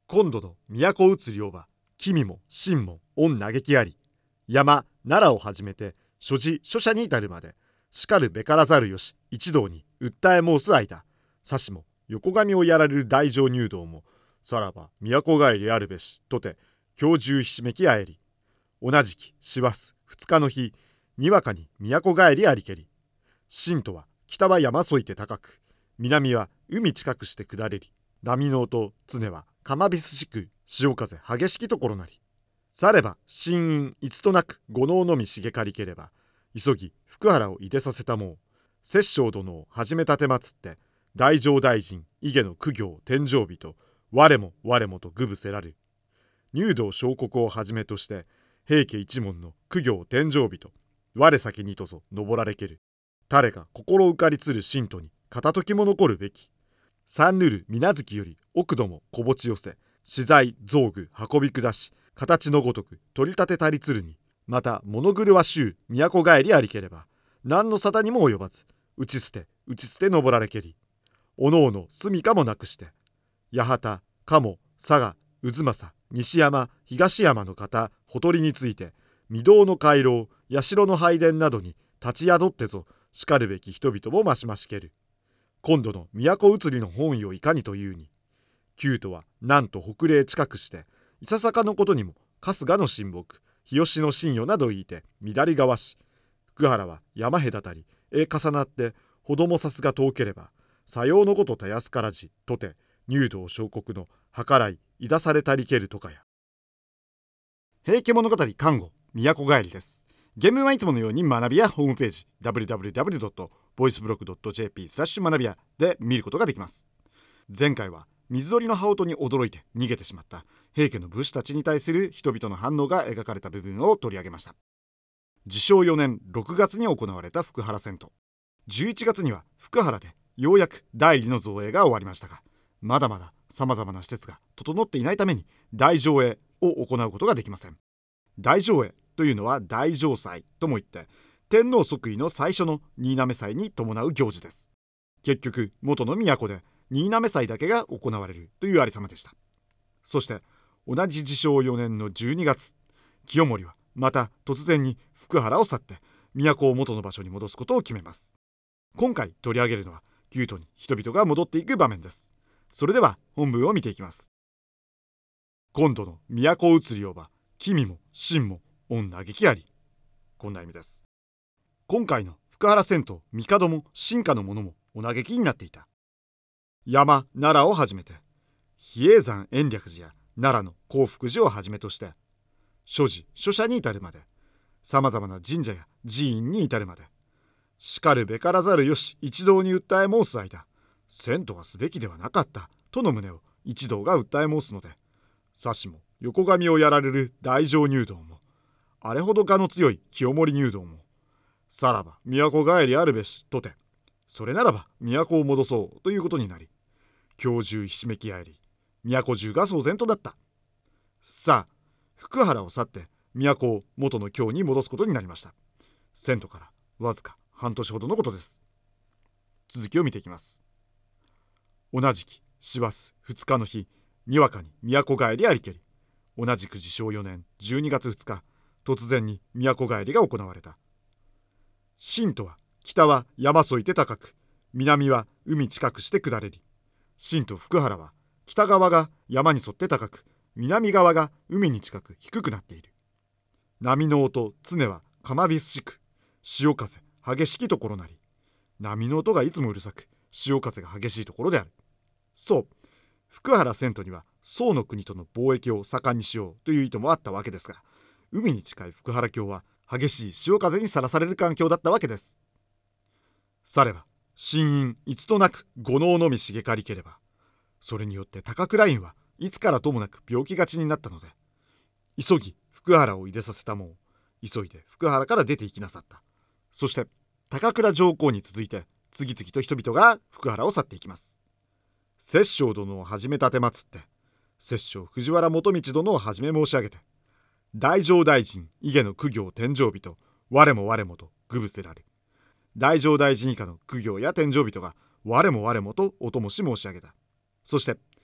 今度の都移りをば、君も真も御嘆きあり。山奈良をはじめて所持所者に至るまで、しかるべからざるよし一同に訴え申す間、さしも横髪をやられる大乗入道も、さらば都帰りあるべしとて今日中ひしめきあえり。同じき師走2日の日、にわかに都帰りありけり。新とは北は山沿いて高く、南は海近くして下れり。波の音常は釜びすしく、潮風激しきところなり。されば神院いつとなく五能のみ茂かりければ、急ぎ福原をいでさせたもう。摂政殿を始めたてまつって、大乗大臣伊下の苦行天上人、我も我もとぐぶせられる。入道小国をはじめとして、平家一門の苦行天上人、我先にとぞ登られける。誰が心浮かりつる信徒に片時も残るべき。三ぬる水月より奥ども小持ち寄せ、資材造具運び下し、形のごとく取り立てたりつるに、また物狂わしゅう都帰りありければ、何の沙汰にも及ばず、打ち捨て登られけり。おのおの住処もなくして、八幡鴨佐賀渦政西山東山の方ほとりについて、御堂の回廊社の拝殿などに立ち宿ってぞ、しかるべき人々もましましける。今度の都移りの本意をいかにというに、旧都はなんと北嶺近くして、いささかのことにも春日の親睦日吉の信与など言いて乱りがわし、福原は山隔たり重なってほどもさすが遠ければ、さようのことたやすからじとて入道小国の計らいいだされたりけるとかや。平家物語看護都帰りです。原文はいつものように学びやホームページ www.voiceblog.jp/学びやで見ることができます。前回は水鳥の羽音に驚いて逃げてしまった平家の武士たちに対する人々の反応が描かれた部分を取り上げました。治承4年6月に行われた福原戦闘、11月には福原でようやく代理の造営が終わりましたが、まだまだ様々な施設が整っていないために大上映を行うことができません。大上映というのは大嘗祭とも言って、天皇即位の最初の新嘗祭に伴う行事です。結局元の都で新嘗祭だけが行われるというありさまでした。そして同じ治承4年の12月、清盛はまた突然に福原を去って都を元の場所に戻すことを決めます。今回取り上げるのは旧都に人々が戻っていく場面です。それでは本文を見ていきます。今度の都移りをば、君も真も御嘆きあり。こんな意味です。今回の福原戦闘、帝も臣下の者もお嘆きになっていた。山奈良をはじめて、比叡山延暦寺や奈良の興福寺をはじめとして、所持所者に至るまで、さまざまな神社や寺院に至るまで、しかるべからざるよし一同に訴え申す間、遷都はすべきではなかったとの旨を一同が訴え申すので、さしも横髪をやられる大乗入道も、あれほど我の強い清盛入道も、さらば都帰りあるべしとて、それならば都を戻そうということになり、今日中ひしめき合えり、都中が騒然となった。さあ福原を去って都を元の京に戻すことになりました。遷都からわずか半年ほどのことです。続きを見ていきます。同じき師走2日の日、にわかに都帰りありけり。同じく治承4年12月2日、突然に都帰りが行われた。新とは北は山沿いて高く、南は海近くして下れり。新と福原は北側が山に沿って高く、南側が海に近く低くなっている。波の音常は釜びすしく、潮風激しきところなり。波の音がいつもうるさく、潮風が激しいところである。そう、福原遷都には宋の国との貿易を盛んにしようという意図もあったわけですが、海に近い福原京は激しい潮風にさらされる環境だったわけです。されば神院いつとなく五能のみ茂かりければ、それによって高倉院はいつからともなく病気がちになったので、急ぎ福原をいでさせたもう、急いで福原から出て行きなさった。そして高倉上皇に続いて次々と人々が福原を去っていきます。摂政殿をはじめたてまつって、摂政藤原元道殿をはじめ申し上げて、大乗大臣伊下の苦行天上人、我も我もとぐぶせられ、大乗大臣以下の苦行や天上人が我も我もとお供し申し上げた。そして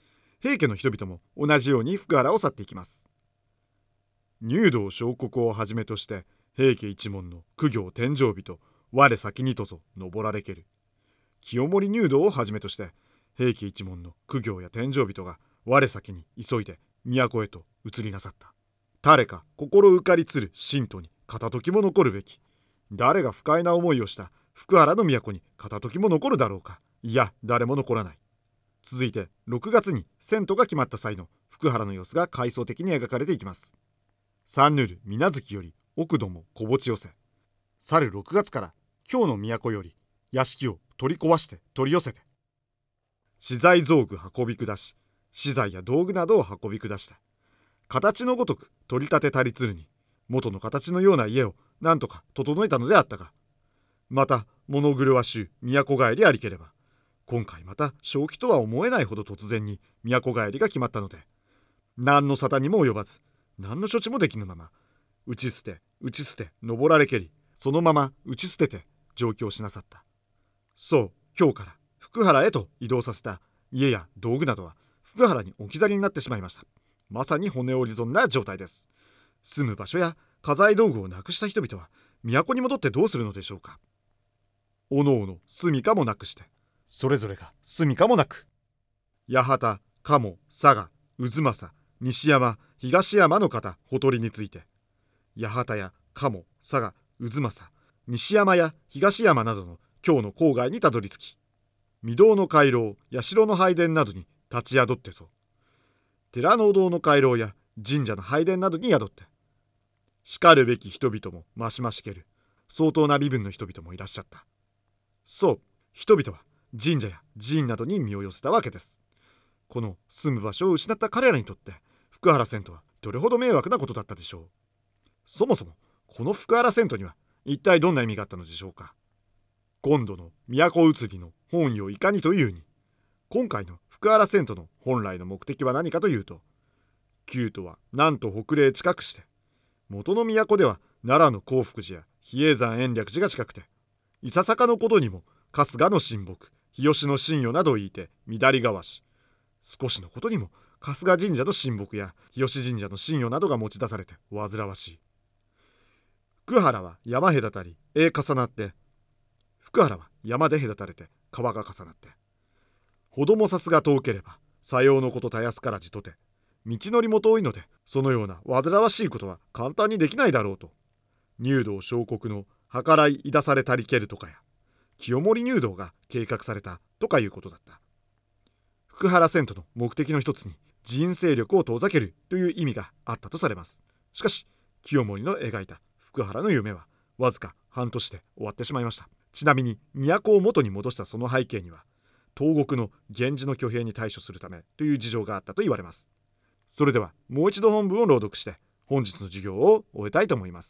平家の人々も同じように福原を去っていきます。入道小国をはじめとして平家一門の公行天上人我先にとぞ登られける。清盛入道をはじめとして平家一門の公行や天上人が我先に急いで都へと移りなさった。誰か心浮かりつる信徒に片時も残るべき。誰が不快な思いをした福原の都に片時も残るだろうか。いや、誰も残らない。続いて6月に遷都が決まった際の福原の様子が階層的に描かれていきます。三ぬる水無月より奥ども小墓地寄せ。去る6月から京の都より屋敷を取り壊して取り寄せて、資材造具運び下し、資材や道具などを運び下した。形のごとく取り立てたりつるに元の形のような家をなんとか整えたのであったが、また物狂わしゅう都帰りありければ、今回また正気とは思えないほど突然に都帰りが決まったので、何の沙汰にも及ばず、何の処置もできぬまま、打ち捨て登られけり、そのまま打ち捨てて上京しなさった。そう、京から福原へと移動させた家や道具などは福原に置き去りになってしまいました。まさに骨折り損な状態です。住む場所や家財道具をなくした人々は都に戻ってどうするのでしょうか。おのおの住処もなくして、それぞれが住処もなく、八幡、鴨、佐賀、渦政、西山、東山の方ほとりについて、八幡や鴨、佐賀、渦政、西山や東山などの京の郊外にたどり着き、御堂の回廊、社の拝殿などに立ち宿ってそう。寺のお堂の回廊や神社の拝殿などに宿って、しかるべき人々もましましける相当な身分の人々もいらっしゃった。そう、人々は神社や寺院などに身を寄せたわけです。この住む場所を失った彼らにとって福原遷都はどれほど迷惑なことだったでしょう。そもそもこの福原遷都には一体どんな意味があったのでしょうか。今度の都移りの本意をいかにというに、今回の福原遷都の本来の目的は何かというと、旧都はなんと北嶺近くして、元の都では奈良の興福寺や比叡山延暦寺が近くて、いささかのことにも春日の神木、日吉の神代などを言いて乱りがわし、少しのことにも春日神社の神木や日吉神社の神代などが持ち出されて煩わしい。福原は山隔たり重なって、福原は山で隔たれて川が重なって、ほどもさすが遠ければさようのことたやすからじとて、道のりも遠いのでそのような煩わしいことは簡単にできないだろうと、入道小国の計らいいだされたりけるとかや、清盛入道が計画されたとかいうことだった。福原遷都の目的の一つに人勢力を遠ざけるという意味があったとされます。しかし清盛の描いた福原の夢はわずか半年で終わってしまいました。ちなみに都を元に戻したその背景には、東国の源氏の挙兵に対処するためという事情があったと言われます。それではもう一度本文を朗読して本日の授業を終えたいと思います。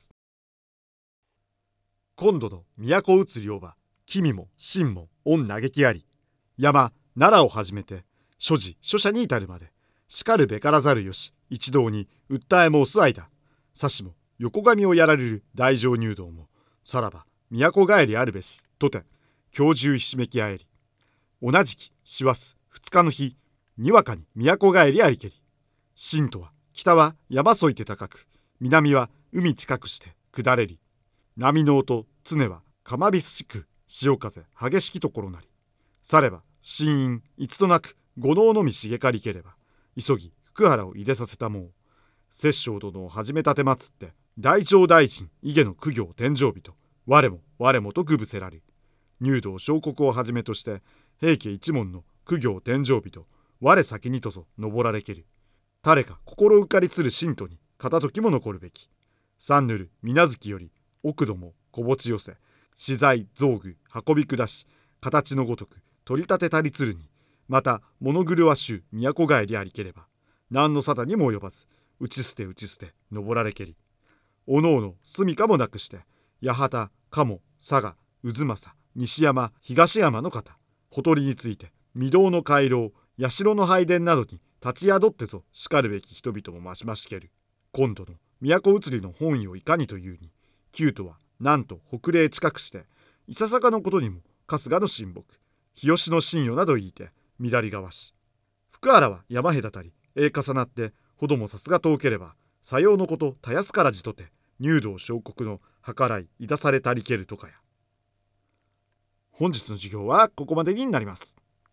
今度の都移りをば、君も真も御嘆きあり、山奈良をはじめて諸事諸社に至るまで、しかるべからざるよし一同に訴え申す間、さしも横上をやられる大乗入道も、さらば都帰りあるべしとて今日中ひしめきあえり、同じき師走2日の日にわかに都帰りありけり、神とは北は山沿いて高く、南は海近くして下れり、波の音常は釜びすしく潮風激しきところなり、されば神院一となく五能のみ茂かりければ、急ぎ福原をいでさせたもう、摂政殿を始めたてまつって大乗大臣伊下の公行天上人我もとぐぶせられ、入道小国をはじめとして平家一門の公行天上人我先にとぞ登られける。誰か心浮かりつる信徒に片時も残るべき。三ぬる水無月より奥ども小墓地寄せ、資材造具運び下し、形のごとく取り立てたりつるに、また物狂わしゅう都帰りありければ、何の沙汰にも及ばず、打ち捨て登られけり、おのおの住処もなくして、八幡、鴨、佐賀、渦政、西山、東山の方ほとりについて、御堂の回廊、社の拝殿などに立ち宿ってぞしかるべき人々もましましける。今度の都移りの本意をいかにというに、旧都はなんと北嶺近くして、いささかのことにも春日の神木、日吉の神代など言いて乱りがわし、福福原は山隔たり重なってほどもさすが遠ければさようのことたやすからじとて入道小国の計らいいたされたりけるとかや。本日の授業はここまでになります。